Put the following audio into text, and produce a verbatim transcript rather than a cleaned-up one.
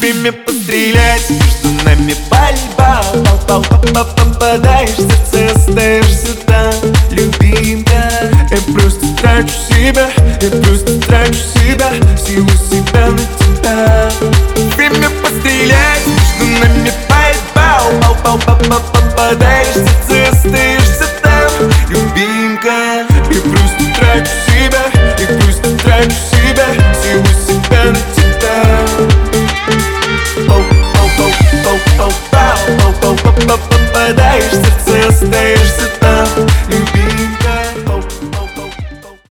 Время пострелять, между нами пальба. Попадаешь в сердце, остаешься там, любимая. Я просто трачу себя, я просто трачу себя, всего себя на тебя. Время пострелять, между нами пальба. Попадаешь в сердце, остаешься